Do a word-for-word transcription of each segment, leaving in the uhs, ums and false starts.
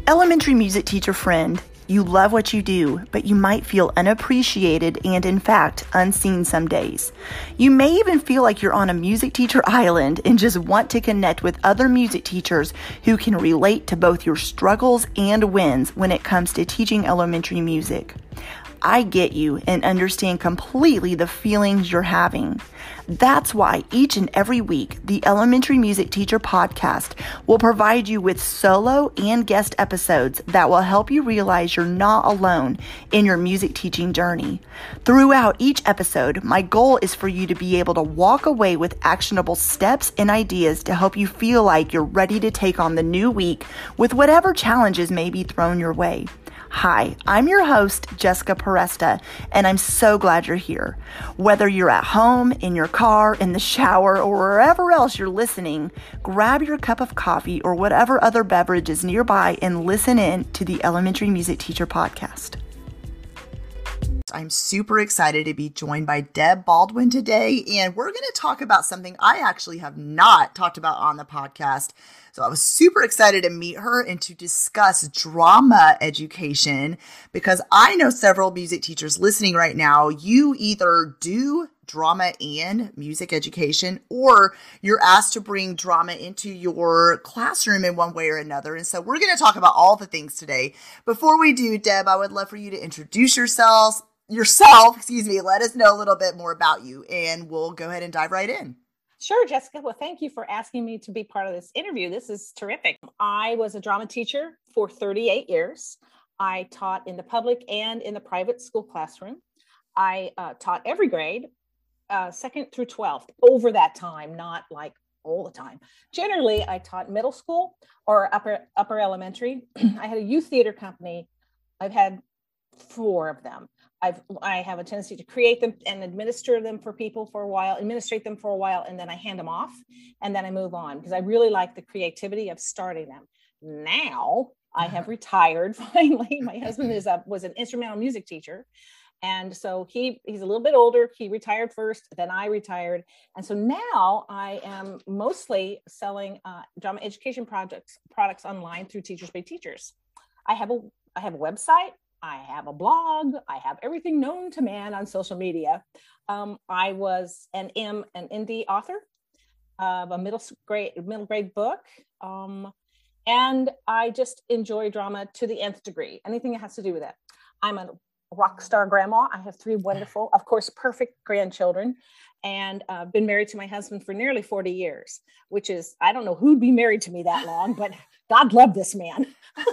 Elementary music teacher friend, you love what you do, but you might feel unappreciated and, in fact, unseen some days. You may even feel like you're on a music teacher island and just want to connect with other music teachers who can relate to both your struggles and wins when it comes to teaching elementary music. I get you and understand completely the feelings you're having. That's why each and every week, the Elementary Music Teacher Podcast will provide you with solo and guest episodes that will help you realize you're not alone in your music teaching journey. Throughout each episode, my goal is for you to be able to walk away with actionable steps and ideas to help you feel like you're ready to take on the new week with whatever challenges may be thrown your way. Hi, I'm your host, Jessica Peresta, and I'm so glad you're here. Whether you're at home, in your car, in the shower, or wherever else you're listening, grab your cup of coffee or whatever other beverage is nearby and listen in to the Elementary Music Teacher Podcast. I'm super excited to be joined by Deb Baldwin today, and we're going to talk about something I actually have not talked about on the podcast. So I was super excited to meet her and to discuss drama education, because I know several music teachers listening right now. You either do drama and music education, or you're asked to bring drama into your classroom in one way or another. And so we're going to talk about all the things today. Before we do, Deb, I would love for you to introduce yourselves, yourself, excuse me, let us know a little bit more about you, and we'll go ahead and dive right in. Sure, Jessica. Well, thank you for asking me to be part of this interview. This is terrific. I was a drama teacher for thirty-eight years. I taught in the public and in the private school classroom. I uh, taught every grade, uh, second through twelfth, over that time, not like all the time. Generally, I taught middle school or upper upper elementary. I had a youth theater company. I've had four of them. I've, I have a tendency to create them and administer them for people for a while, administrate them for a while, and then I hand them off, and then I move on because I really like the creativity of starting them. Now I have retired finally. My husband is a, was an instrumental music teacher. And so he he's a little bit older. He retired first, then I retired. And so now I am mostly selling uh, drama education projects, products online through Teachers Pay Teachers. I have a I have a website. I have a blog. I have everything known to man on social media. Um, I was and am an indie author of a middle grade middle grade book. Um, and I just enjoy drama to the nth degree. Anything that has to do with it. I'm a rock star grandma. I have three wonderful, of course, perfect grandchildren, and I've uh, been married to my husband for nearly forty years, which is, I don't know who'd be married to me that long, but God love this man.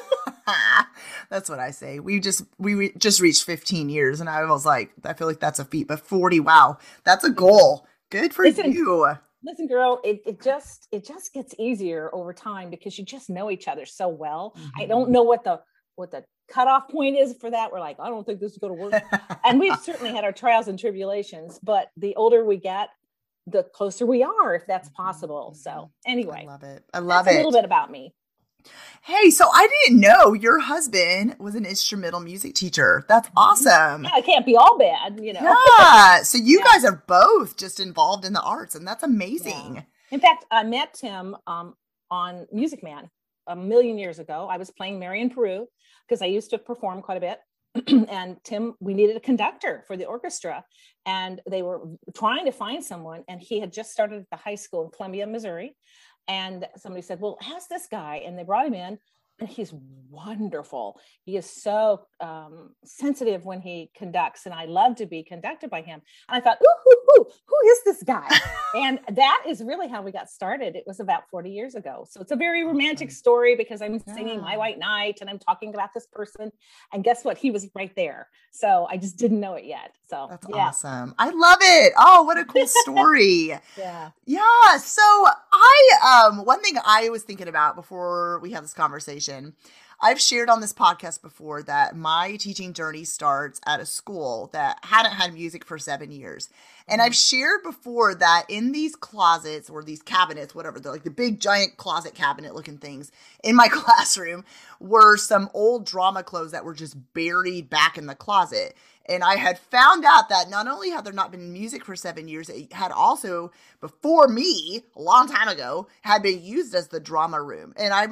That's what I say. We just, we re- just reached fifteen years, and I was like, I feel like that's a feat, but forty, wow, that's a goal. Good for listen, you. Listen, girl, it, it just, it just gets easier over time because you just know each other so well. Mm-hmm. I don't know what the, what the cutoff point is for that. We're like, I don't think this is going to work. And we've certainly had our trials and tribulations, but the older we get, the closer we are, if that's possible. So anyway, I love it. I love that's it. A little bit about me. Hey, so I didn't know your husband was an instrumental music teacher. That's awesome. Yeah, it can't be all bad, you know. Yeah. So you yeah. guys are both just involved in the arts, and that's amazing. Yeah. In fact, I met Tim um, on Music Man a million years ago. I was playing Marion Peru because I used to perform quite a bit. And Tim, we needed a conductor for the orchestra, and they were trying to find someone, and he had just started at the high school in Columbia, Missouri. And somebody said, well, ask this guy. And they brought him in, and he's wonderful. He is so um, sensitive when he conducts, and I love to be conducted by him. And I thought, ooh, ooh, ooh, who is this guy? And that is really how we got started. It was about forty years ago. So it's a very romantic story because I'm singing yeah. My White Knight, and I'm talking about this person. And guess what? He was right there. So I just didn't know it yet. So that's yeah. awesome. I love it. Oh, what a cool story. yeah. Yeah. So I, um, one thing I was thinking about before we had this conversation, I've shared on this podcast before that my teaching journey starts at a school that hadn't had music for seven years. And I've shared before that in these closets or these cabinets, whatever, they're like the big giant closet cabinet looking things in my classroom were some old drama clothes that were just buried back in the closet. And I had found out that not only had there not been music for seven years, it had also, before me, a long time ago, had been used as the drama room. And I'm like,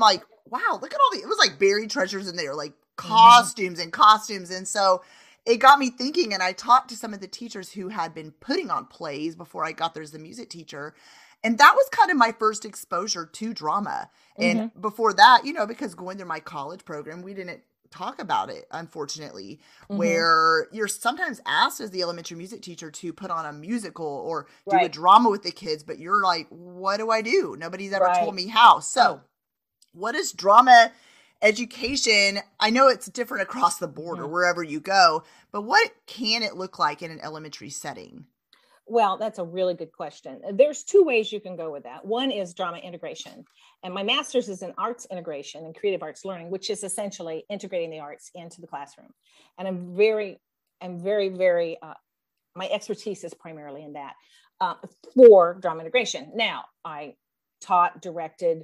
wow, look at all the, it was like buried treasures in there, like costumes mm-hmm. and costumes. And so it got me thinking, and I talked to some of the teachers who had been putting on plays before I got there as the music teacher. And that was kind of my first exposure to drama. And mm-hmm. before that, you know, because going through my college program, we didn't talk about it, unfortunately, mm-hmm. where you're sometimes asked as the elementary music teacher to put on a musical or do right. a drama with the kids, but you're like, what do I do? Nobody's ever right. told me how. So what is drama education? I know it's different across the board mm-hmm. or wherever you go, but what can it look like in an elementary setting? Well, that's a really good question. There's two ways you can go with that. One is drama integration. And my master's is in arts integration and creative arts learning, which is essentially integrating the arts into the classroom. And I'm very, I'm very, very, uh, my expertise is primarily in that uh, for drama integration. Now, I taught, directed,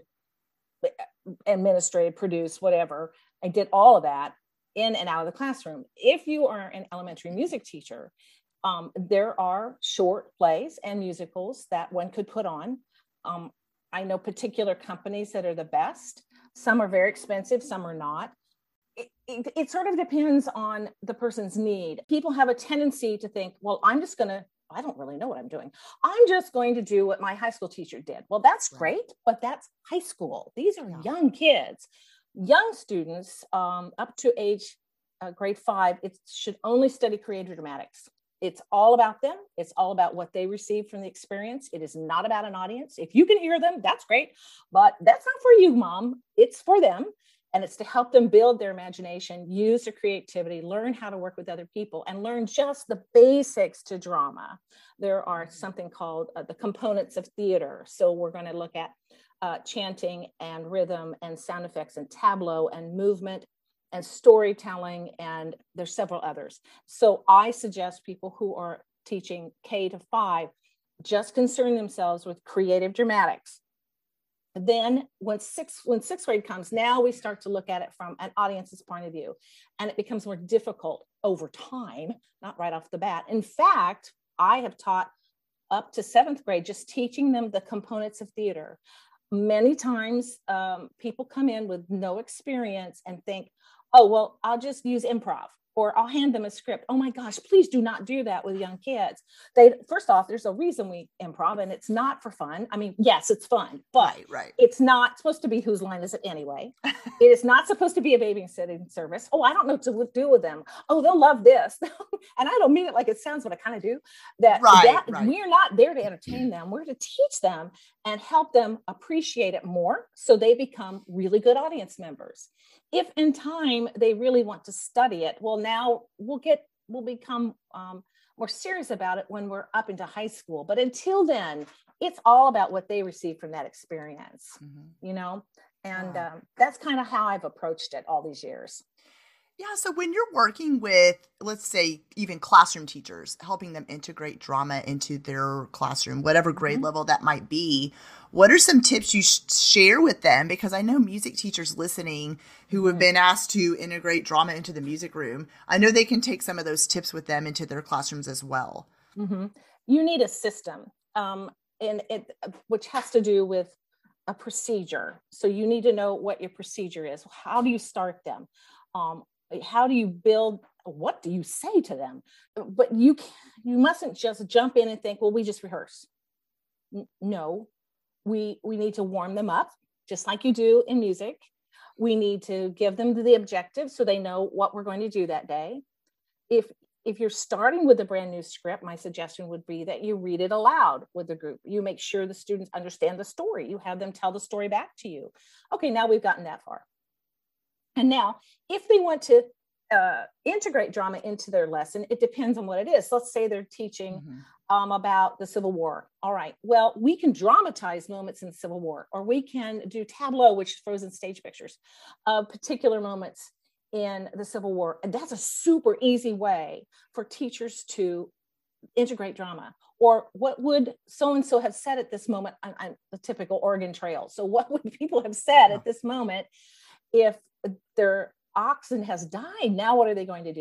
administrated, produced, whatever. I did all of that in and out of the classroom. If you are an elementary music teacher, Um, there are short plays and musicals that one could put on. Um, I know particular companies that are the best. Some are very expensive, some are not. It, it, it sort of depends on the person's need. People have a tendency to think, well, I'm just going to, I don't really know what I'm doing. I'm just going to do what my high school teacher did. Well, that's right. great, but that's high school. These are yeah. young kids, young students um, up to age uh, grade five. It should only study creative dramatics. It's all about them. It's all about what they receive from the experience. It is not about an audience. If you can hear them, that's great, but that's not for you, Mom. It's for them. And it's to help them build their imagination, use their creativity, learn how to work with other people, and learn just the basics to drama. There are something called uh, the components of theater. So we're going to look at uh, chanting and rhythm and sound effects and tableau and movement and storytelling, and there's several others. So I suggest people who are teaching K to five just concern themselves with creative dramatics. Then when sixth, when sixth grade comes, now we start to look at it from an audience's point of view, and it becomes more difficult over time, not right off the bat. In fact, I have taught up to seventh grade, just teaching them the components of theater. Many times um, people come in with no experience and think, oh, well, I'll just use improv, or I'll hand them a script. Oh my gosh, please do not do that with young kids. They, first off, there's a reason we improv, and it's not for fun. I mean, yes, it's fun, but right, right. it's not supposed to be whose line is it anyway. It is not supposed to be a babysitting service. Oh, I don't know what to do with them. Oh, they'll love this. And I don't mean it like it sounds, but I kind of do. That, right, that right. we're not there to entertain them. We're to teach them and help them appreciate it more so they become really good audience members. If in time they really want to study it, well, now we'll get, we'll become um, more serious about it when we're up into high school. But until then, it's all about what they receive from that experience, mm-hmm. you know? And yeah. um, that's kind of how I've approached it all these years. Yeah. So when you're working with, let's say, even classroom teachers, helping them integrate drama into their classroom, whatever grade mm-hmm. level that might be, what are some tips you sh- share with them? Because I know music teachers listening who have mm-hmm. been asked to integrate drama into the music room. I know they can take some of those tips with them into their classrooms as well. Mm-hmm. You need a system, um, and it, which has to do with a procedure. So you need to know what your procedure is. How do you start them? Um, How do you build, what do you say to them? But you you mustn't just jump in and think, well, we just rehearse. N- no, we we need to warm them up, just like you do in music. We need to give them the objective so they know what we're going to do that day. If if you're starting with a brand new script, my suggestion would be that you read it aloud with the group. You make sure the students understand the story. You have them tell the story back to you. Okay, now we've gotten that far. And now, if they want to uh, integrate drama into their lesson, it depends on what it is. Let's say they're teaching mm-hmm. um, about the Civil War. All right, well, we can dramatize moments in the Civil War, or we can do tableau, which is frozen stage pictures of particular moments in the Civil War. And that's a super easy way for teachers to integrate drama. Or what would so-and-so have said at this moment on, on the typical Oregon Trail? So what would people have said at this moment if their oxen has died? Now what are they going to do?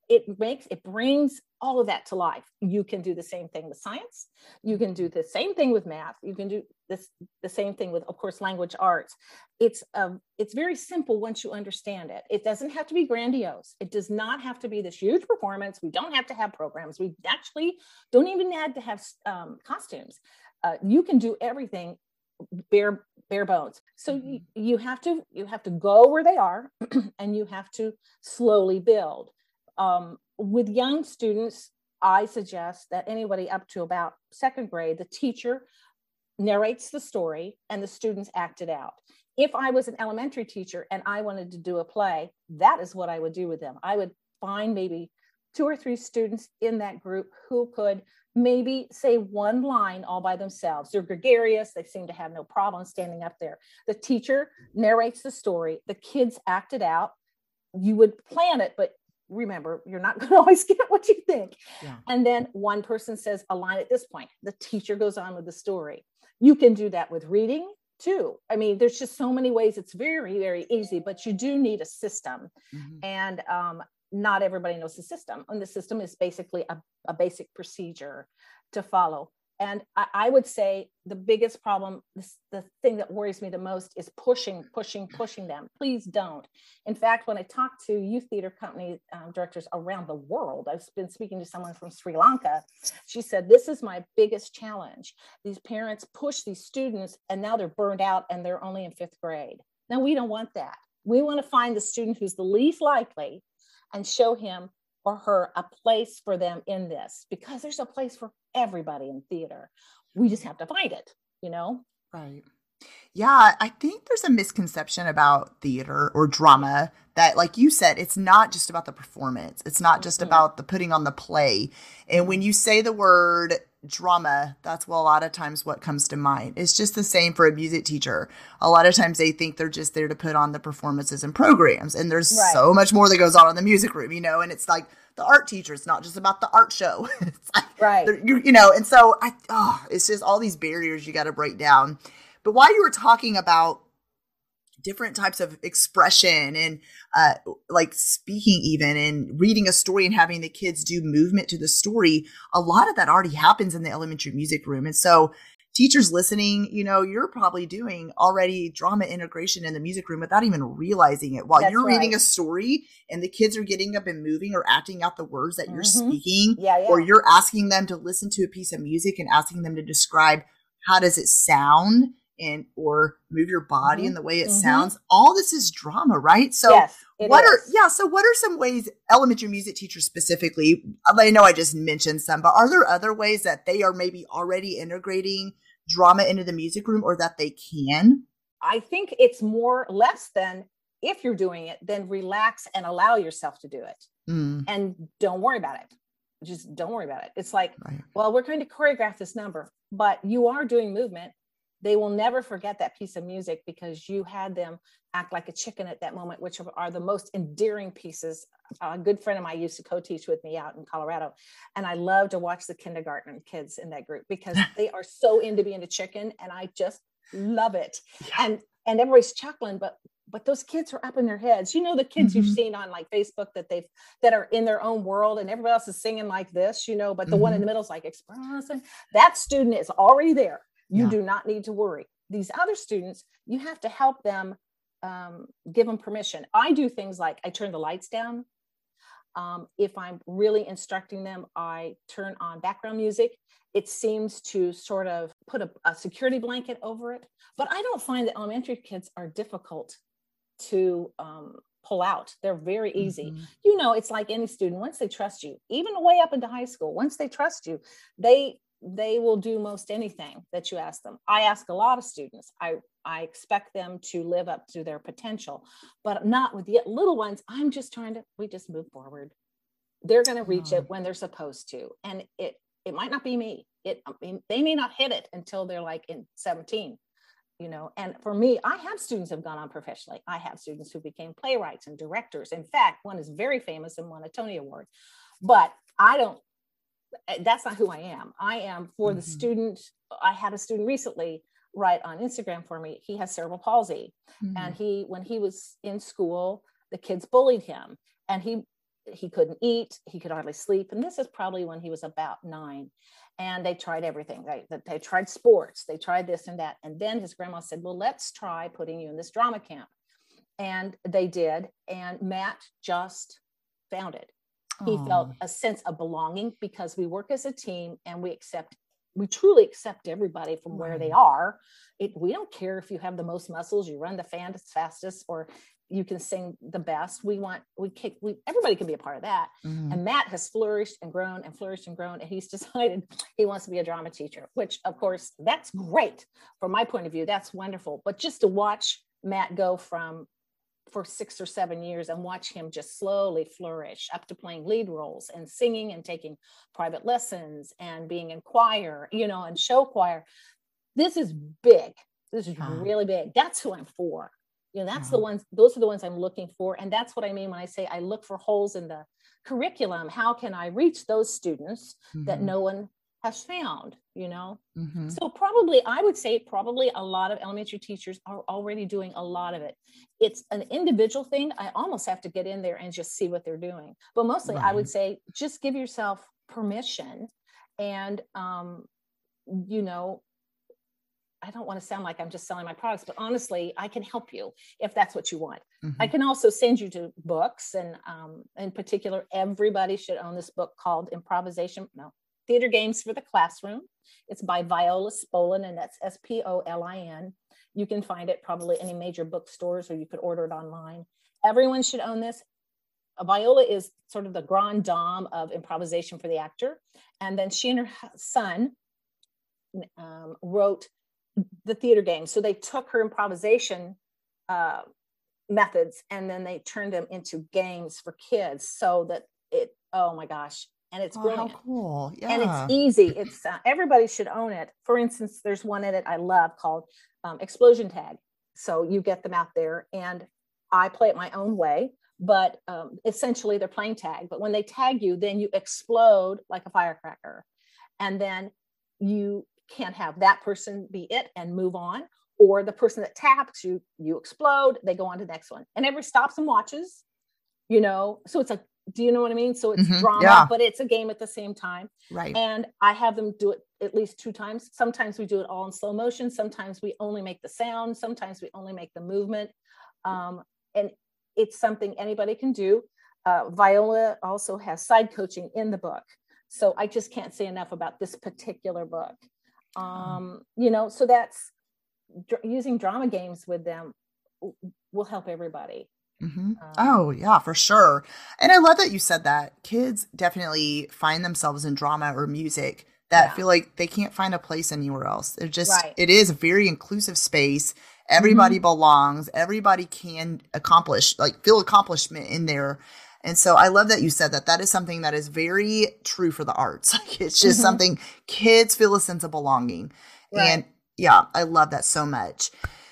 it makes, it brings all of that to life. You can do the same thing with science. You can do the same thing with math. You can do this, the same thing with, of course, language arts. It's, um, it's very simple once you understand it. It doesn't have to be grandiose. It does not have to be this huge performance. We don't have to have programs. We actually don't even have to have um, costumes. Uh, you can do everything bare bare bones. So mm-hmm. you, you have to you have to go where they are, and you have to slowly build. Um, with young students, I suggest that anybody up to about second grade, the teacher narrates the story and the students act it out. If I was an elementary teacher and I wanted to do a play, that is what I would do with them. I would find maybe two or three students in that group who could maybe say one line all by themselves. They're gregarious. They seem to have no problem standing up there. The teacher narrates the story. The kids act it out. You would plan it, but remember, you're not going to always get what you think. Yeah. And then one person says a line at this point. The teacher goes on with the story. You can do that with reading too. I mean, there's just so many ways. It's very, very easy, but you do need a system. Mm-hmm. And um, not everybody knows the system. And the system is basically a, a basic procedure to follow. And I, I would say the biggest problem, this, the thing that worries me the most is pushing, pushing, pushing them. Please don't. In fact, when I talk to youth theater company um, directors around the world, I've been speaking to someone from Sri Lanka. She said, this is my biggest challenge. These parents push these students and now they're burned out and they're only in fifth grade. Now, we don't want that. We want to find the student who's the least likely and show him or her a place for them in this, because there's a place for everybody in theater. We just have to find it, you know? Right. Yeah, I think there's a misconception about theater or drama that, like you said, it's not just about the performance. It's not just mm-hmm. about the putting on the play. And when you say the word drama, that's well, a lot of times what comes to mind. It's just the same for a music teacher. A lot of times they think they're just there to put on the performances and programs. And there's right. so much more that goes on in the music room, you know, and it's like the art teacher. It's not just about the art show. It's like, right. You, you know, and so I, oh, it's just all these barriers you got to break down. But while you were talking about different types of expression and uh, like speaking even and reading a story and having the kids do movement to the story, a lot of that already happens in the elementary music room. And so teachers listening, you know, you're probably doing already drama integration in the music room without even realizing it. While That's you're right. reading a story and the kids are getting up and moving or acting out the words that mm-hmm. you're speaking, yeah, yeah. or you're asking them to listen to a piece of music and asking them to describe how does it sound, and or move your body mm-hmm. in the way it mm-hmm. sounds. All this is drama, right? So yes, what is. are yeah, so what are some ways elementary music teachers specifically, I know I just mentioned some, but are there other ways that they are maybe already integrating drama into the music room, or that they can? I think it's more less than, if you're doing it, then relax and allow yourself to do it. Mm. And don't worry about it. Just don't worry about it. It's like, right. well, we're going to choreograph this number, but you are doing movement. They will never forget that piece of music because you had them act like a chicken at that moment, which are the most endearing pieces. A good friend of mine used to co-teach with me out in Colorado. And I love to watch the kindergarten kids in that group because they are so into being a chicken. And I just love it. Yeah. And, and everybody's chuckling, but, but those kids are up in their heads. You know, the kids mm-hmm. you've seen on like Facebook that they've, that are in their own world and everybody else is singing like this, you know, but the mm-hmm. one in the middle is like expressing. That student is already there. You yeah. do not need to worry. These other students, you have to help them, um, give them permission. I do things like I turn the lights down. Um, if I'm really instructing them, I turn on background music. It seems to sort of put a, a security blanket over it. But I don't find that elementary kids are difficult to um, pull out. They're very easy. Mm-hmm. You know, it's like any student, once they trust you, even way up into high school, once they trust you, they they will do most anything that you ask them. I ask a lot of students. I, I expect them to live up to their potential, but not with the little ones. I'm just trying to, we just move forward. They're going to reach oh. it when they're supposed to. And it, it might not be me. It, I mean, they may not hit it until they're like in seventeen, you know? And for me, I have students who have gone on professionally. I have students who became playwrights and directors. In fact, one is very famous and won a Tony Award, but I don't, that's not who I am. I am for mm-hmm. the student. I had a student recently write on Instagram for me. He has cerebral palsy. Mm-hmm. And he, when he was in school, the kids bullied him and he, he couldn't eat, he could hardly sleep. And this is probably when he was about nine. And they tried everything. They, they tried sports, they tried this and that. And then his grandma said, well, let's try putting you in this drama camp. And they did. And Matt just found it. He Aww. felt a sense of belonging because we work as a team and we accept, we truly accept everybody from Right. where they are. It, we don't care if you have the most muscles, you run the fastest, or you can sing the best. We want, we kick, we, everybody can be a part of that. Mm-hmm. And Matt has flourished and grown and flourished and grown. And he's decided he wants to be a drama teacher, which of course, that's great from my point of view. That's wonderful. But just to watch Matt go from, for six or seven years and watch him just slowly flourish up to playing lead roles and singing and taking private lessons and being in choir, you know, and show choir. This is big. This is Uh-huh. really big. That's who I'm for. You know, that's Uh-huh. the ones, those are the ones I'm looking for. And that's what I mean when I say I look for holes in the curriculum. How can I reach those students that Mhm. no one has found, you know? Mhm. So probably, I would say probably a lot of elementary teachers are already doing a lot of it. It's an individual thing. I almost have to get in there and just see what they're doing. But mostly I would Right. say, just give yourself permission. And, um, you know, I don't want to sound like I'm just selling my products, but honestly, I can help you if that's what you want. Mhm. I can also send you to books. And um, in particular, everybody should own this book called Improvisation, no, Theater Games for the Classroom. It's by Viola Spolin, and that's S P O L I N. You can find it probably any major bookstores, or you could order it online. Everyone should own this. Uh, Viola is sort of the grande dame of improvisation for the actor. And then she and her hu- son um, wrote the theater games. So they took her improvisation uh, methods and then they turned them into games for kids so that it, oh my gosh. And it's Oh, brilliant. how cool. And it's Yeah. easy. It's uh, everybody should own it. For instance, there's one in it I love called um, Explosion Tag. So you get them out there, and I play it my own way. But um, essentially, they're playing tag. But when they tag you, then you explode like a firecracker, and then you can't have that person be it and move on, or the person that taps you, you explode. They go on to the next one, and everybody stops and watches. You know, so it's a. Do you know what I mean? So it's Mhm. drama, Yeah. but it's a game at the same time. Right. And I have them do it at least two times. Sometimes we do it all in slow motion. Sometimes we only make the sound. Sometimes we only make the movement. Um, and it's something anybody can do. Uh, Viola also has side coaching in the book. So I just can't say enough about this particular book. Um, you know, so that's dr- using drama games with them w- will help everybody. Mm-hmm. Um, Oh, yeah, for sure. And I love that you said that. Kids definitely find themselves in drama or music that Yeah. feel like they can't find a place anywhere else. They're just, Right. it is a very inclusive space. Everybody belongs. Everybody can accomplish, like feel accomplishment in there. And so I love that you said that. That is something that is very true for the arts. Like it's just Mhm. something kids feel a sense of belonging. Right. And yeah, I love that so much.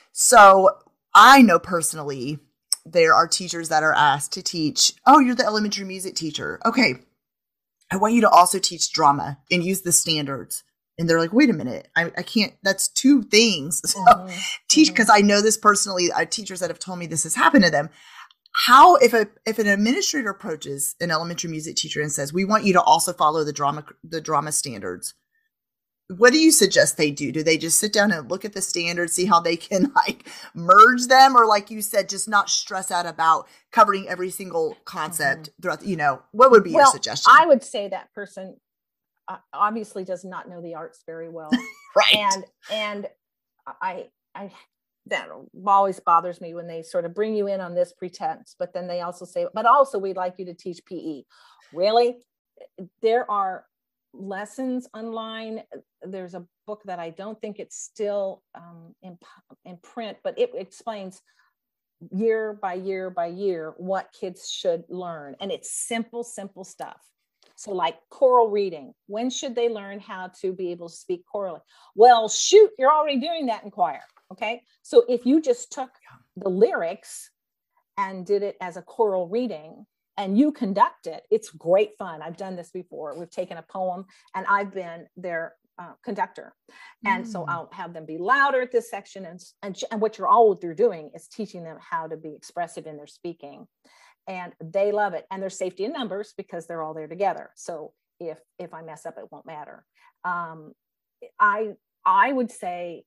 So I know personally, there are teachers that are asked to teach, oh, you're the elementary music teacher. Okay, I want you to also teach drama and use the standards. And they're like, wait a minute, I, I can't, that's two things. So Mhm. teach, Mhm. because I know this personally, I teachers that have told me this has happened to them. How, if a if an administrator approaches an elementary music teacher and says, we want you to also follow the drama the drama standards, what do you suggest they do? Do they just sit down and look at the standards, see how they can like merge them? Or like you said, just not stress out about covering every single concept throughout, you know, what would be your Well, suggestion? I would say that person uh, obviously does not know the arts very well. right. And, and I, I, that always bothers me when they sort of bring you in on this pretense, but then they also say, but also we'd like you to teach P E. Really? There are lessons online. There's a book that I don't think it's still um, in, in print, but it explains year by year by year what kids should learn. And it's simple, simple stuff. So like choral reading, when should they learn how to be able to speak chorally? Well, shoot, you're already doing that in choir. Okay. So if you just took the lyrics and did it as a choral reading, and you conduct it, it's great fun. I've done this before. We've taken a poem and I've been their uh, conductor. And mm. so I'll have them be louder at this section. And, and, and what you're all they're doing is teaching them how to be expressive in their speaking. and they love it. And there's safety in numbers because they're all there together. So if, if I mess up, it won't matter. Um, I, I would say,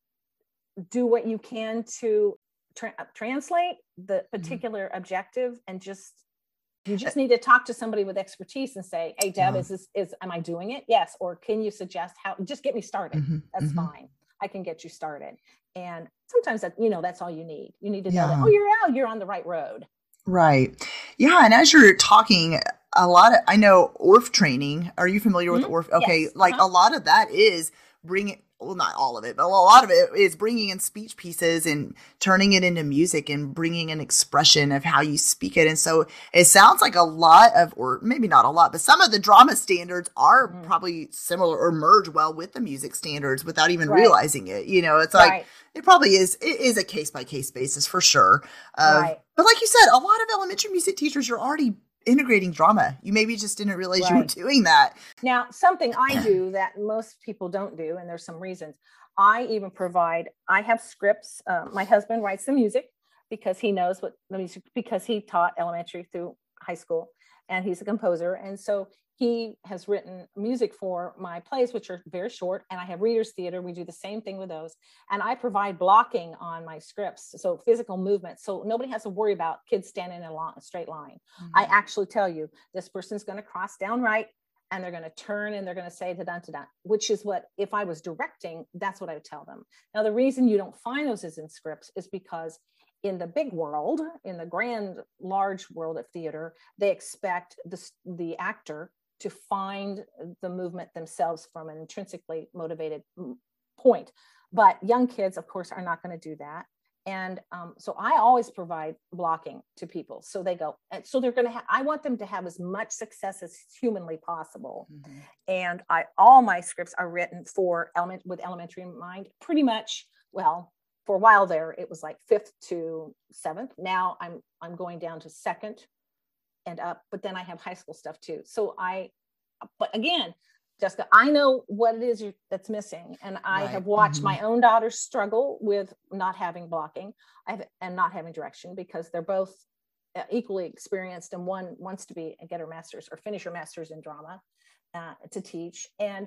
do what you can to tra- translate the particular mm-hmm. objective, and just, you just need to talk to somebody with expertise and say, hey, Deb, is this, is, am I doing it? Yes. Or can you suggest how, just get me started. Mm-hmm. That's mm-hmm. fine. I can get you started. And sometimes that, you know, that's all you need. You need to know yeah. that, oh, you're out, you're on the right road. Right. Yeah. And as you're talking, a lot of, I know O R F training. Are you familiar with mm-hmm. O R F? Okay. Yes. Like uh-huh. a lot of that is bringing, well, not all of it, but a lot of it is bringing in speech pieces and turning it into music and bringing an expression of how you speak it. And so it sounds like a lot of, or maybe not a lot, but some of the drama standards are mm. probably similar or merge well with the music standards without even right. realizing it. You know, it's like, right. it probably is, it is a case by case basis for sure. Uh, right. But like you said, a lot of elementary music teachers are already integrating drama. You maybe just didn't realize right. you were doing that. Now, something I do that most people don't do, and there's some reasons. I even provide, I have scripts. Uh, my husband writes the music because he knows what the music, because he taught elementary through high school, and he's a composer. And so he has written music for my plays, which are very short, and I have readers theater. We do the same thing with those. And I provide blocking on my scripts, so physical movement. So nobody has to worry about kids standing in a, long, a straight line. Mm-hmm. I actually tell you, this person's going to cross down right, and they're going to turn, and they're going to say ta-dun, ta-dun, which is what, if I was directing, that's what I would tell them. Now, the reason you don't find those as in scripts is because in the big world, in the grand, large world of theater, they expect the, the actor to find the movement themselves from an intrinsically motivated point. But young kids, of course, are not going to do that. And um, so I always provide blocking to people. So they go, and so they're going to have, I want them to have as much success as humanly possible. Mm-hmm. And I, all my scripts are written for element with elementary in mind, pretty much. Well, for a while there, it was like fifth to seventh. Now I'm, I'm going down to second and up, but then I have high school stuff too. So I, but again, Jessica, I know what it is you, that's missing. And I right. have watched mm-hmm. my own daughters struggle with not having blocking I've, and not having direction, because they're both equally experienced. And one wants to be, get her master's or finish her master's in drama uh, to teach. And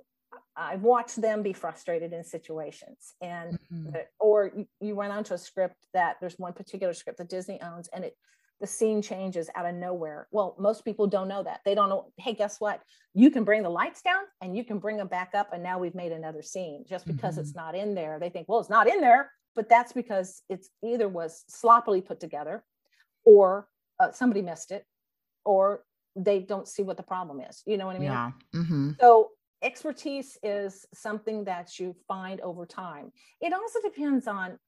I've watched them be frustrated in situations. And, mm-hmm. or you, you went onto a script that there's one particular script that Disney owns, and it, the scene changes out of nowhere. Well, most people don't know that. They don't know, hey, guess what? You can bring the lights down and you can bring them back up, and now we've made another scene. Just because mm-hmm. it's not in there, they think, well, it's not in there, but that's because it's either was sloppily put together, or uh, somebody missed it, or they don't see what the problem is. You know what I mean? Yeah. Mm-hmm. So expertise is something that you find over time. It also depends on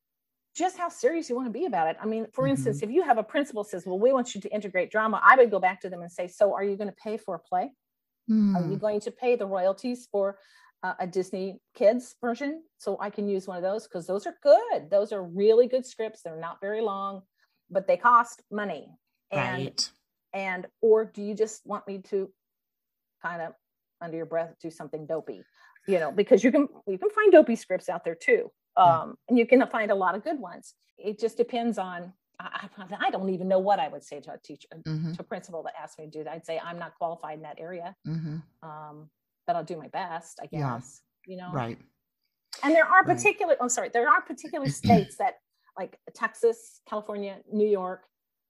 just how serious you want to be about it. I mean, for mm-hmm. instance, if you have a principal says, well, we want you to integrate drama, I would go back to them and say, so are you going to pay for a play? Mm. Are you going to pay the royalties for uh, a Disney Kids version? So I can use one of those, because those are good. Those are really good scripts. They're not very long, but they cost money. And, right. and, or do you just want me to kind of under your breath do something dopey, you know, because you can, you can find dopey scripts out there too. Um, and you can find a lot of good ones. It just depends on, I, I don't even know what I would say to a teacher, mm-hmm. to a principal that asked me to do that. I'd say, I'm not qualified in that area, mm-hmm. um, but I'll do my best, I guess, yeah. you know? Right. And there are particular, right. oh, sorry, there are particular states that, like Texas, California, New York,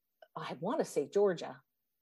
I want to say Georgia,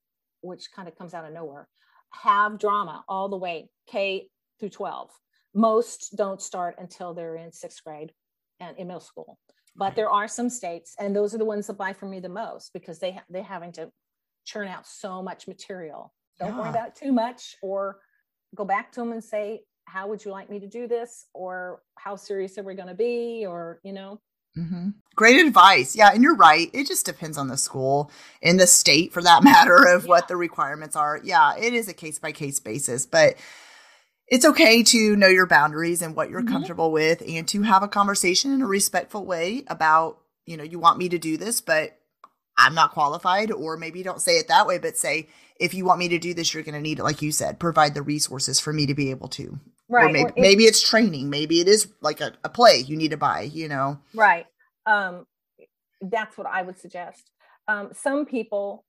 which kind of comes out of nowhere, have drama all the way K through twelve. Most don't start until they're in sixth grade and in middle school. But there are some states, and those are the ones that buy from me the most, because they ha- they're having to churn out so much material. Don't yeah. worry about it too much, or go back to them and say, how would you like me to do this? Or how serious are we going to be? Or, you know. Mm-hmm. Great advice. Yeah. And you're right. It just depends on the school and the state, for that matter, of yeah. what the requirements are. Yeah. It is a case by case basis, but it's okay to know your boundaries and what you're mm-hmm. comfortable with, and to have a conversation in a respectful way about, you know, you want me to do this, but I'm not qualified. Or maybe don't say it that way, but say, if you want me to do this, you're going to need it. Like you said, provide the resources for me to be able to. Right. Or maybe, or if, maybe it's training. Maybe it is like a, a play you need to buy, you know? Right. Um, that's what I would suggest. um, some people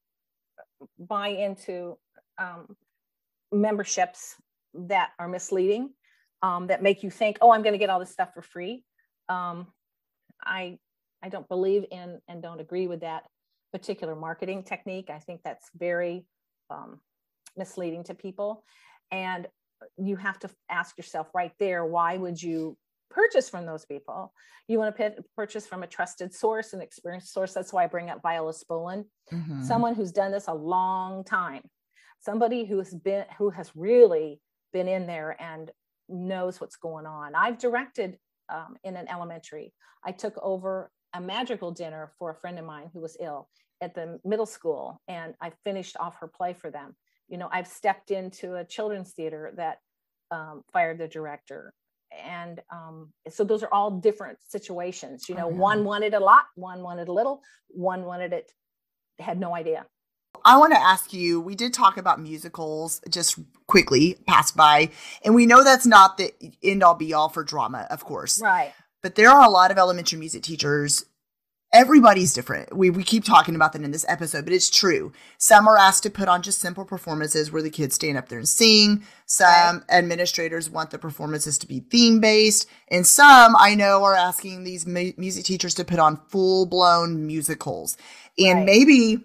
buy into um, memberships that are misleading, um, that make you think, oh, I'm going to get all this stuff for free. Um, I I don't believe in and don't agree with that particular marketing technique. I think that's very um, misleading to people. And you have to ask yourself right there, why would you purchase from those people? You want to p- purchase from a trusted source, an experienced source. That's why I bring up Viola Spolin, mm-hmm. someone who's done this a long time, somebody who has been, who has really been in there and knows what's going on. I've directed um, in an elementary. I took over a magical dinner for a friend of mine who was ill at the middle school, and I finished off her play for them. You know, I've stepped into a children's theater that um, fired the director. And um, so those are all different situations. You know, oh, yeah. One wanted a lot, one wanted a little, one wanted it, had no idea. I want to ask you, we did talk about musicals just quickly, pass by, and we know that's not the end all be all for drama, of course. Right. But there are a lot of elementary music teachers. Everybody's different. We we keep talking about that in this episode, but it's true. Some are asked to put on just simple performances where the kids stand up there and sing. Some right. administrators want the performances to be theme-based. And some, I know, are asking these mu- music teachers to put on full-blown musicals. And right. maybe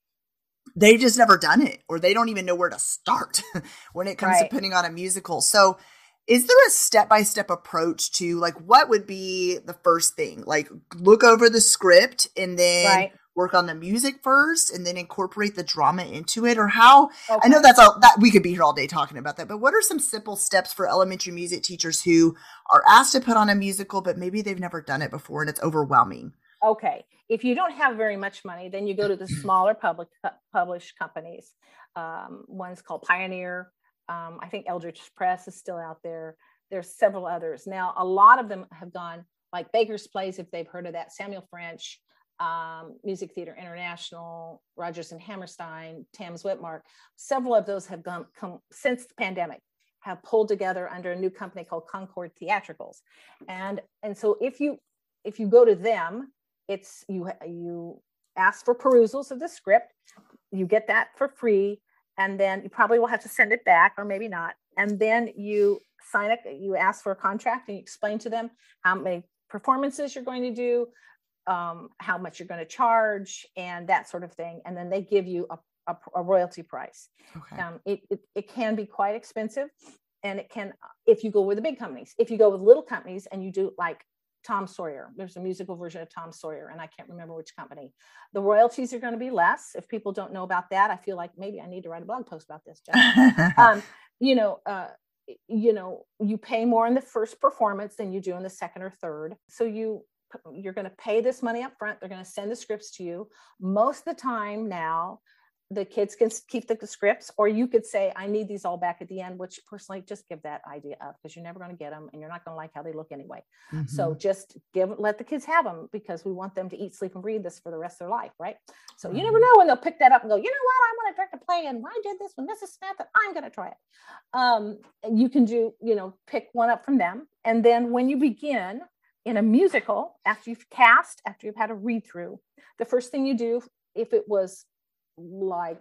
they've just never done it, or they don't even know where to start when it comes right. to putting on a musical. So is there a step-by-step approach to, like, what would be the first thing? Like, look over the script and then right. work on the music first and then incorporate the drama into it? Or how, okay. I know that's all, that we could be here all day talking about that, but what are some simple steps for elementary music teachers who are asked to put on a musical, but maybe they've never done it before and it's overwhelming? Okay. If you don't have very much money, then you go to the smaller public published companies. Um, one's called Pioneer. Um, I think Eldridge Press is still out there. There's several others. Now, a lot of them have gone, like Baker's Plays, if they've heard of that, Samuel French, um, Music Theater International, Rodgers and Hammerstein, Tams Whitmark. Several of those have gone, come since the pandemic, have pulled together under a new company called Concord Theatricals. And, and so if you, if you go to them, it's, you, you ask for perusals of the script, you get that for free. And then you probably will have to send it back, or maybe not. And then you sign it, you ask for a contract and you explain to them how many performances you're going to do, um, how much you're going to charge, and that sort of thing. And then they give you a, a, a royalty price. Okay. Um, it, it, it can be quite expensive, and it can, if you go with the big companies. If you go with little companies and you do like Tom Sawyer, there's a musical version of Tom Sawyer, and I can't remember which company. The royalties are going to be less. If people don't know about that, I feel like maybe I need to write a blog post about this, Jeff. um, you know, uh, you know, you pay more in the first performance than you do in the second or third. So you, you're going to pay this money up front. They're going to send the scripts to you. Most of the time now, the kids can keep the scripts, or you could say, I need these all back at the end, which personally just give that idea up, because you're never going to get them and you're not going to like how they look anyway. Mm-hmm. So just give, let the kids have them, because we want them to eat, sleep, and breathe this for the rest of their life. Right. So mm-hmm. you never know when they'll pick that up and go, you know what, I want to direct a play, and I did this with Missus Smith, and I'm going to try it. Um, and you can do, you know, pick one up from them. And then when you begin in a musical, after you've cast, after you've had a read through, the first thing you do, if it was like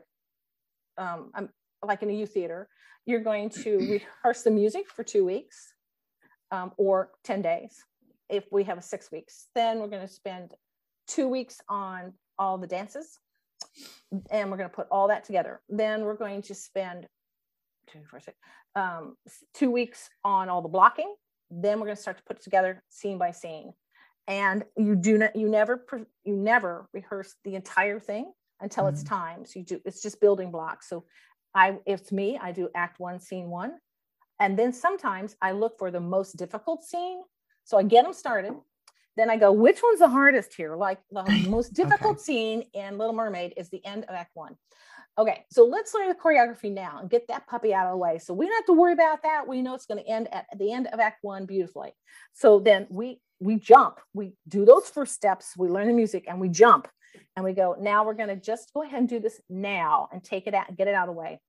um I'm like in a youth theater, you're going to rehearse the music for two weeks um, or ten days. If we have a six weeks, then we're going to spend two weeks on all the dances, and we're going to put all that together. Then we're going to spend two, four, six, um, two weeks on all the blocking. Then we're going to start to put it together scene by scene. And you do not, you never, you never rehearse the entire thing until mm-hmm. it's time. So you do, it's just building blocks. So I, if it's me, I do act one, scene one. And then sometimes I look for the most difficult scene. So I get them started. Then I go, which one's the hardest here? Like the most difficult okay. scene in Little Mermaid is the end of act one. Okay, so let's learn the choreography now and get that puppy out of the way. So we don't have to worry about that. We know it's going to end at the end of act one beautifully. So then we, we jump, we do those first steps, we learn the music, and we jump. And we go, now we're going to just go ahead and do this now and take it out and get it out of the way.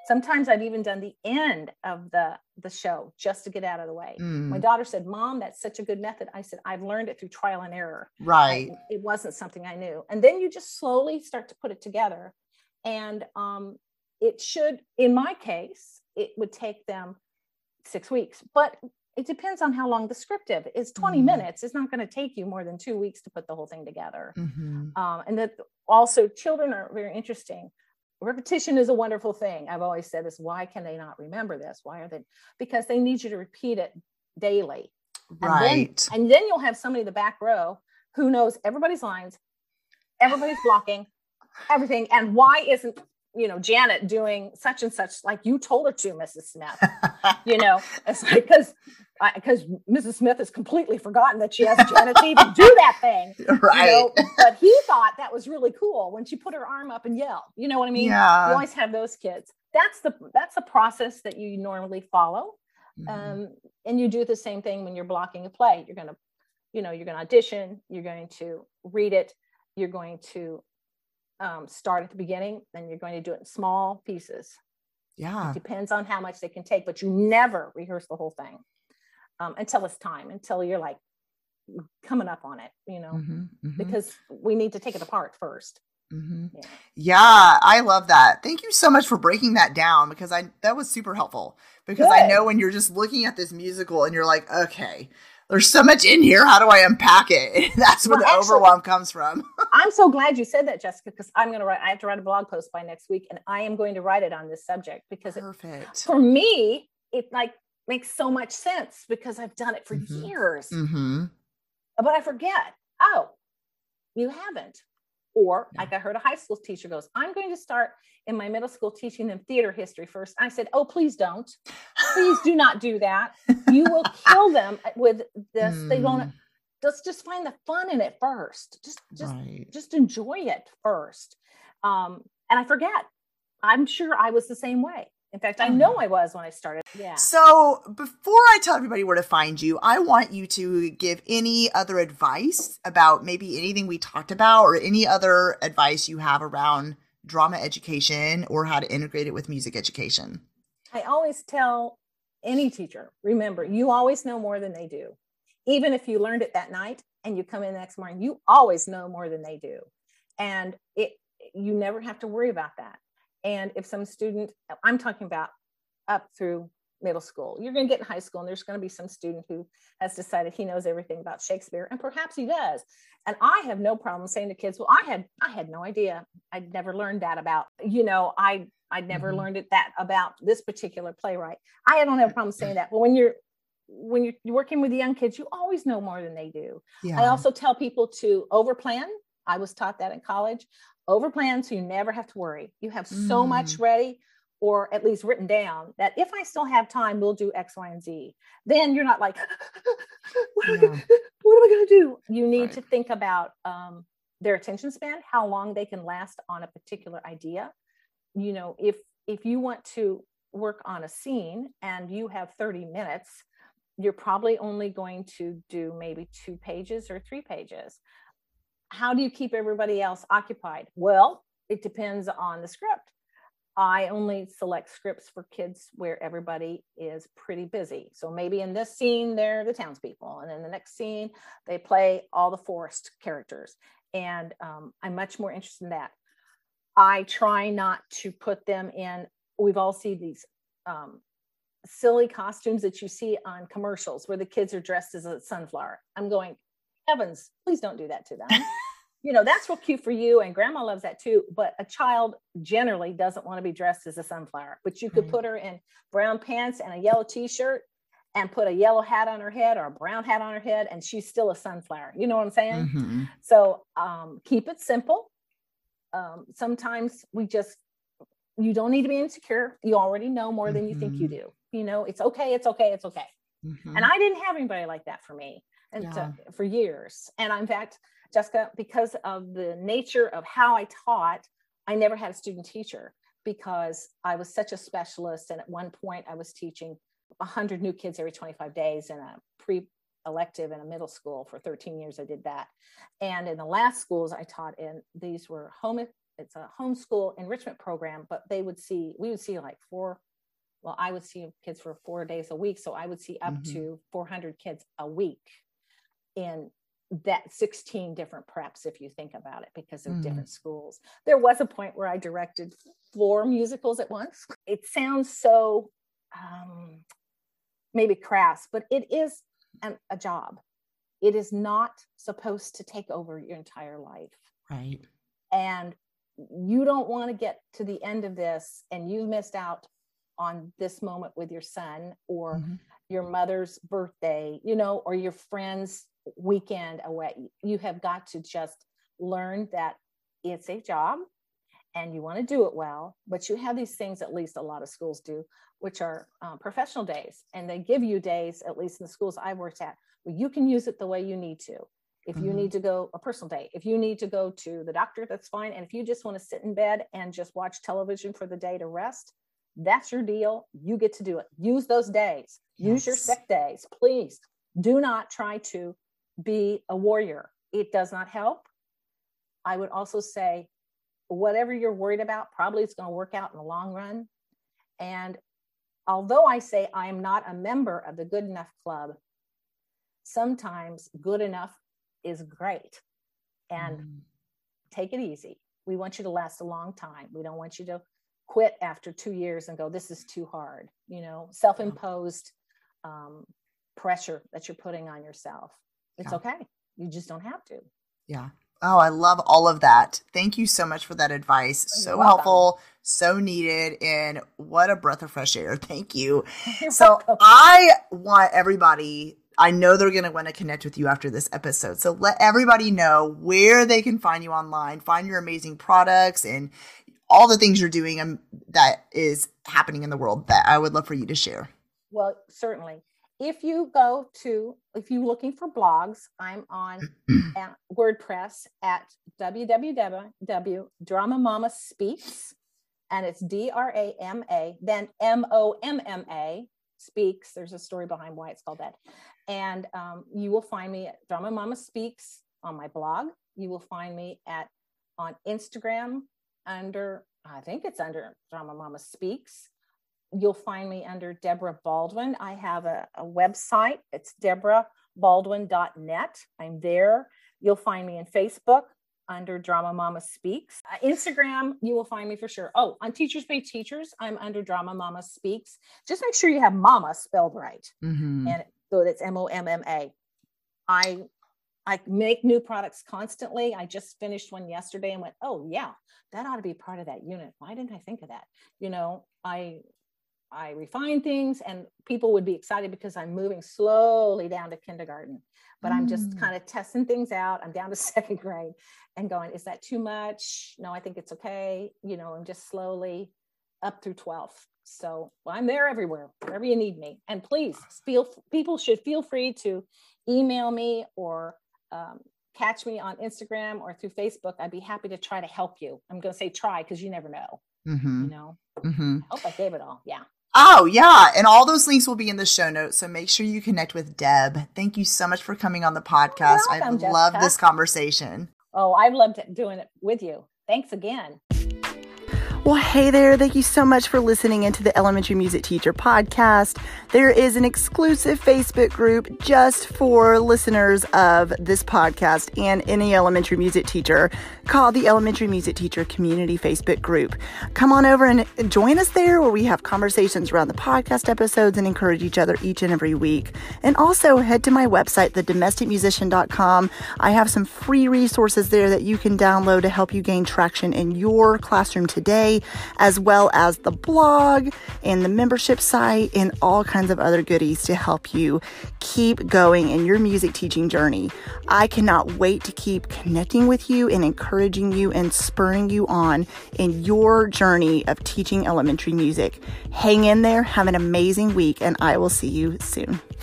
Sometimes I've even done the end of the, the show just to get out of the way. Mm. My daughter said, Mom, that's such a good method. I said, I've learned it through trial and error. Right. I, it wasn't something I knew. And then you just slowly start to put it together. And um, it should, in my case, it would take them six weeks, but it depends on how long the script is. It's twenty mm. minutes. It's not going to take you more than two weeks to put the whole thing together. Mm-hmm. Um, and that also children are very interesting. Repetition is a wonderful thing. I've always said this. Why can they not remember this? Why are they? Because they need you to repeat it daily. Right. And then, and then you'll have somebody in the back row who knows everybody's lines, everybody's blocking, everything. And why isn't, you know, Janet doing such and such like you told her to, Missus Smith? You know, it's like, because because Missus Smith has completely forgotten that she has Janet to even do that thing. Right. You know? But he thought that was really cool when she put her arm up and yelled. You know what I mean? Yeah. You always have those kids. That's the that's the process that you normally follow. Mm-hmm. Um, and you do the same thing when you're blocking a play. You're going to, you know, you're going to audition, you're going to read it, you're going to um, start at the beginning, then you're going to do it in small pieces. Yeah. It depends on how much they can take, but you never rehearse the whole thing um, until it's time, until you're like coming up on it, you know, mm-hmm, mm-hmm. because we need to take it apart first. Mm-hmm. Yeah. yeah, I love that. Thank you so much for breaking that down, because I that was super helpful, because Good. I know when you're just looking at this musical and you're like, okay, there's so much in here. How do I unpack it? That's where well, the actually, overwhelm comes from. I'm so glad you said that, Jessica, because I'm going to write, I have to write a blog post by next week, and I am going to write it on this subject, because Perfect. It, for me, it like makes so much sense because I've done it for mm-hmm. years, mm-hmm. but I forget. Oh, you haven't. Or yeah. like I heard a high school teacher goes, I'm going to start in my middle school teaching them theater history first. I said, oh, please don't. Please do not do that. You will kill them with this. Mm. They don't, let's just find the fun in it first. Just, just, right. just enjoy it first. Um, and I forget. I'm sure I was the same way. In fact, I know I was when I started. Yeah. So before I tell everybody where to find you, I want you to give any other advice about maybe anything we talked about, or any other advice you have around drama education or how to integrate it with music education. I always tell any teacher, remember, you always know more than they do. Even if you learned it that night and you come in the next morning, you always know more than they do. And it, you never have to worry about that. And if some student, I'm talking about up through middle school, you're going to get in high school and there's going to be some student who has decided he knows everything about Shakespeare, and perhaps he does. And I have no problem saying to kids, well, I had, I had no idea. I'd never learned that about, you know, I, I'd never mm-hmm. learned it that about this particular playwright. I don't have a problem saying that. But when you're, when you're working with the young kids, you always know more than they do. Yeah. I also tell people to overplan. I was taught that in college. Overplan so you never have to worry. You have so mm. much ready, or at least written down, that if I still have time, we'll do X, Y, and Z. Then you're not like, what, am, yeah. I gonna, what am I going to do? You need right. to think about um, their attention span, how long they can last on a particular idea. You know, if if you want to work on a scene and you have thirty minutes, you're probably only going to do maybe two pages or three pages. How do you keep everybody else occupied? Well, it depends on the script. I only select scripts for kids where everybody is pretty busy. So maybe in this scene, they're the townspeople. And in the next scene, they play all the forest characters. And um, I'm much more interested in that. I try not to put them in, we've all seen these um, silly costumes that you see on commercials where the kids are dressed as a sunflower. I'm going, heavens, please don't do that to them. You know, that's real cute for you, and grandma loves that too. But a child generally doesn't want to be dressed as a sunflower. But you could right. put her in brown pants and a yellow t-shirt and put a yellow hat on her head or a brown hat on her head, and she's still a sunflower. You know what I'm saying? Mm-hmm. So um, keep it simple. Um, sometimes we just, you don't need to be insecure. You already know more than mm-hmm. you think you do. You know, it's okay, it's okay, it's okay. Mm-hmm. And I didn't have anybody like that for me. And yeah. to, for years. And in fact, Jessica, because of the nature of how I taught, I never had a student teacher, because I was such a specialist. And at one point I was teaching one hundred new kids every twenty-five days in a pre elective in a middle school. For thirteen years, I did that. And in the last schools I taught in, these were home, it's a homeschool enrichment program, but they would see, we would see like four, well, I would see kids for four days a week. So I would see up mm-hmm. to four hundred kids a week in that sixteen different preps, if you think about it, because of mm. different schools. There was a point where I directed four musicals at once. It sounds so um, maybe crass, but it is an, a job. It is not supposed to take over your entire life. Right. And you don't want to get to the end of this and you've missed out on this moment with your son or mm-hmm. your mother's birthday, you know, or your friend's weekend away. You have got to just learn that it's a job and you want to do it well, but you have these things, at least a lot of schools do, which are uh, professional days. And they give you days, at least in the schools I worked at, where you can use it the way you need to. If you mm-hmm. need to go a personal day, if you need to go to the doctor, that's fine. And if you just want to sit in bed and just watch television for the day to rest, that's your deal. You get to do it. Use those days. Yes. Use your sick days. Please do not try to be a warrior. It does not help. I would also say, whatever you're worried about, probably it's going to work out in the long run. And although I say I am not a member of the Good Enough Club, sometimes good enough is great. And mm. take it easy. We want you to last a long time. We don't want you to quit after two years and go, this is too hard. You know, self-imposed um, pressure that you're putting on yourself. It's yeah. okay. You just don't have to. Yeah. Oh, I love all of that. Thank you so much for that advice. You're so welcome. Helpful, so needed, and what a breath of fresh air. Thank you. You're so welcome. I want everybody, I know they're going to want to connect with you after this episode. So let everybody know where they can find you online, find your amazing products and all the things you're doing um, that is happening in the world that I would love for you to share. Well, certainly. If you go to, if you're looking for blogs, I'm on at WordPress at w w w dot drama mama speaks, and it's D R A M A, then M O M M A, Speaks. There's a story behind why it's called that. And um, you will find me at Drama Mama Speaks on my blog. You will find me at on Instagram under, I think it's under Drama Mama Speaks. You'll find me under Deborah Baldwin. I have a, a website. It's deborah baldwin dot net. I'm there. You'll find me in Facebook under Drama Mama Speaks. Uh, Instagram, you will find me for sure. Oh, on Teachers Pay Teachers, I'm under Drama Mama Speaks. Just make sure you have mama spelled right. Mm-hmm. And so that's M O M M A. I I make new products constantly. I just finished one yesterday and went, oh yeah, that ought to be part of that unit. Why didn't I think of that? You know, I I refine things and people would be excited because I'm moving slowly down to kindergarten, but mm. I'm just kind of testing things out. I'm down to second grade and going, is that too much? No, I think it's okay. You know, I'm just slowly up through twelfth. So well, I'm there everywhere, wherever you need me. And please feel, people should feel free to email me or um, catch me on Instagram or through Facebook. I'd be happy to try to help you. I'm going to say try, because you never know, mm-hmm. you know, mm-hmm. I hope I gave it all. Yeah. Oh, yeah. And all those links will be in the show notes. So make sure you connect with Deb. Thank you so much for coming on the podcast. I love this conversation. Oh, I've loved doing it with you. Thanks again. Well, hey there. Thank you so much for listening into the Elementary Music Teacher Podcast. There is an exclusive Facebook group just for listeners of this podcast and any elementary music teacher called the Elementary Music Teacher Community Facebook Group. Come on over and join us there, where we have conversations around the podcast episodes and encourage each other each and every week. And also head to my website, the domestic musician dot com. I have some free resources there that you can download to help you gain traction in your classroom today, as well as the blog and the membership site and all kinds of other goodies to help you keep going in your music teaching journey. I cannot wait to keep connecting with you and encouraging you and spurring you on in your journey of teaching elementary music. Hang in there, have an amazing week, and I will see you soon.